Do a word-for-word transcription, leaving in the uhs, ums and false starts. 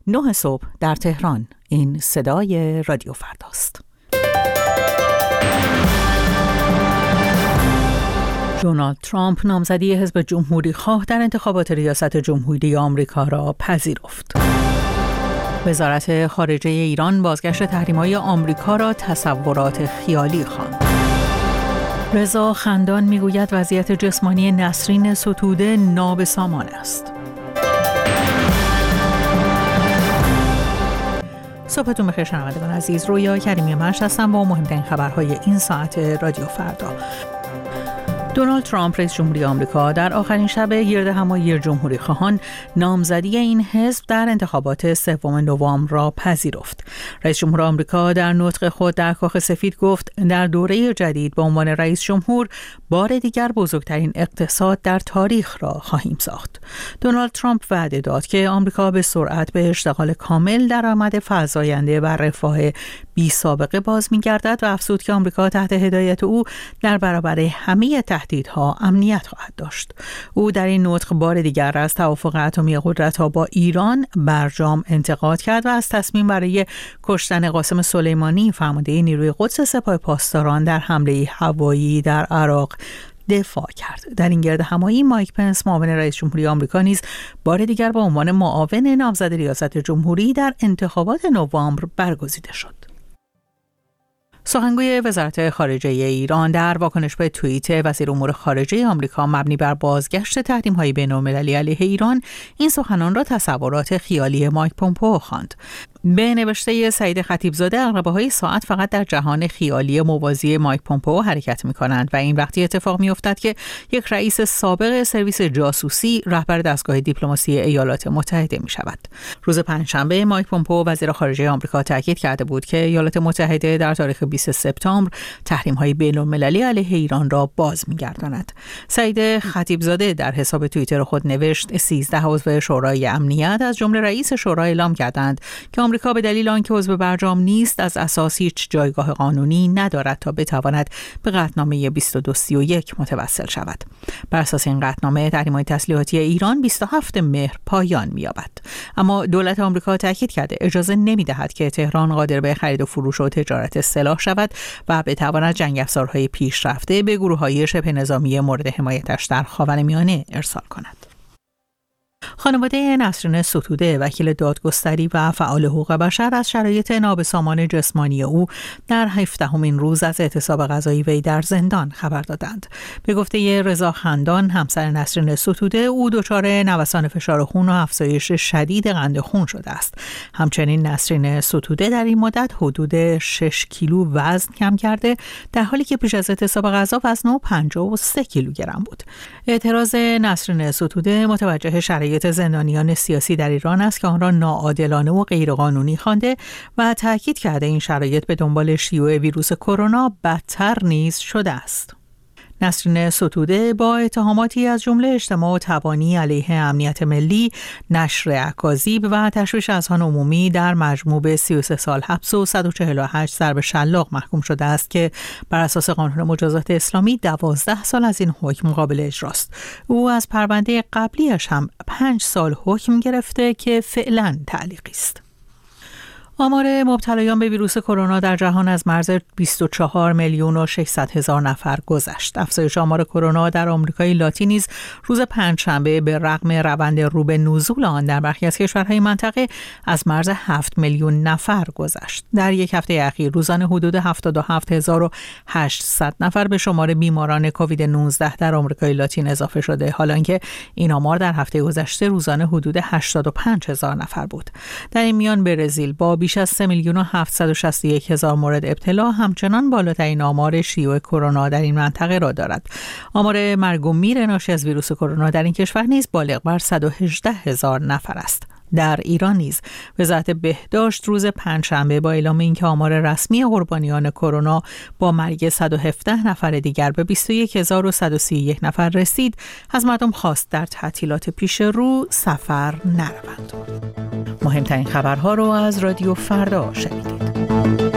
نه صبح در تهران. این صدای رادیو فرداست. دونالد ترامپ نامزدی حزب جمهوری خواه در انتخابات ریاست جمهوری آمریکا را پذیرفت. وزارت خارجه ایران بازگشت تحریم‌های آمریکا را تصورات خیالی خواند. رضا خندان میگوید وضعیت جسمانی نسرین ستوده نابسامان است. صبحتون بخیر شنوندگان عزیز، رویا کریمی مشت هستم با مهمترین خبرهای این ساعت رادیو فردا. دونالد ترامپ رئیس جمهوری آمریکا در آخرین شب گردهمایی جمهوری خواهان نامزدی این حزب در انتخابات سوم نوامبر را پذیرفت. رئیس جمهور آمریکا در نطق خود در کاخ سفید گفت در دوره جدید به عنوان رئیس جمهور بار دیگر بزرگترین اقتصاد در تاریخ را خواهیم ساخت. دونالد ترامپ وعده داد که آمریکا به سرعت به اشتغال کامل، درآمد فزاینده و رفاه بی سابقه باز می‌گردد و افزود که آمریکا تحت هدایت او در برابر همه تهدیدها امنیت خواهد داشت. او در این نطق بار دیگر از توافق اتمی قدرت‌ها با ایران برجام انتقاد کرد و از تصمیم برای کشتن قاسم سلیمانی فرمانده نیروی قدس سپاه پاسداران در حمله هوایی در عراق دفاع کرد. در این گردهمایی مایک پنس معاون رئیس جمهوری آمریکا نیز بار دیگر به عنوان معاون نامزد ریاست جمهوری در انتخابات نوامبر برگزیده شد. سخنگوی وزارت خارجه ایران در واکنش به توییت وزیر امور خارجه آمریکا مبنی بر بازگشت تحریم‌های بین‌المللی علیه ایران این سخنان را تصورات خیالی مایک پومپئو خواند. به نوشته سعید خطیبزاده، عقربه‌های ساعت فقط در جهان خیالی موازی مایک پومپئو حرکت می‌کنند و این وقتی اتفاق می‌افتد که یک رئیس سابق سرویس جاسوسی رهبر دستگاه دیپلماسی ایالات متحده می‌شود. روز پنجشنبه مایک پومپئو وزیر خارجه آمریکا تاکید کرده بود که ایالات متحده در تاریخ بیست سپتامبر تحریم‌های بین‌المللی علیه ایران را باز می‌گرداند. سعید خطیبزاده در حساب توییتر خود نوشت سیزده عضو شورای امنیت از جمله رئیس شورا اعلام کردند که آمریکا به دلیل آنکه عضو برجام نیست از اساس هیچ جایگاه قانونی ندارد تا بتواند به قطعنامه بیست و دو سی و یک متوسل شود. بر اساس این قطعنامه تحریم‌های تسلیحاتی ایران بیست و هفتم مهر پایان می‌یابد. اما دولت آمریکا تاکید کرده اجازه نمی‌دهد که تهران قادر به خرید و فروش و تجارت سلاح شود و بتواند جنگ افزارهای پیشرفته به گروه‌های شبه نظامی مورد حمایتش در خاورمیانه ارسال کند. خانواده نسرین ستوده وکیل دادگستری و فعال حقوق بشر از شرایط نابسامان جسمانی او در هفدهمین روز از اعتصاب قضایی وی در زندان خبر دادند. به گفته رضا خندان همسر نسرین ستوده، او دچار نوسان فشار خون و افزایش شدید قند خون شده است. همچنین نسرین ستوده در این مدت حدود شش کیلو وزن کم کرده، در حالی که پیش از اعتصاب قضا وزن او پنجاه و سه کیلوگرم بود. اعتراض نسرین ستوده متوجه شرایط زندانیان سیاسی در ایران است که آن را ناعادلانه و غیرقانونی خوانده و تاکید کرده این شرایط به دنبال شیوع ویروس کرونا بدتر نیز شده است. نسرین ستوده با اتهاماتی از جمله اجتماع و تبانی علیه امنیت ملی، نشر اکاذیب و تشویش اذهان عمومی در مجموع به سی و سه سال حبس و صد و چهل و هشت ضرب شلاق محکوم شده است که بر اساس قانون مجازات اسلامی دوازده سال از این حکم قابل اجراست. او از پرونده قبلیش هم پنج سال حکم گرفته که فعلا تعلیقی است. آمار مبتلایان به ویروس کرونا در جهان از مرز بیست و چهار میلیون و ششصد هزار نفر گذشت. افزایش آمار کرونا در آمریکای لاتین نیز روز پنجشنبه به رغم روند رو به نزول آن در برخی از کشورهای منطقه از مرز هفت میلیون نفر گذشت. در یک هفته اخیر روزانه حدود هفتاد و هفت هزار و هشتصد نفر به شمار بیماران کووید نوزده در آمریکای لاتین اضافه شده، حالانکه این آمار در هفته گذشته روزانه حدود هشتاد و پنج هزار نفر بود. در این میان برزیل با بیش از سه میلیون و هفتصد و شصت و یک هزار مورد ابتلا همچنان بالاترین آمار شیوع کرونا در این منطقه را دارد. آمار مرگ و میر ناشی از ویروس کرونا در این کشور نیز بالغ بر صد و هجده هزار نفر است. در ایران نیز وزارت بهداشت روز پنجشنبه با اعلام اینکه آمار رسمی قربانیان کرونا با مرگ صد و هفده نفر دیگر به بیست و یک هزار و صد و سی و یک نفر رسید، از مردم خواست در تعطیلات پیش رو سفر نروند. مهمترین خبرها رو از رادیو فردا شنیدید.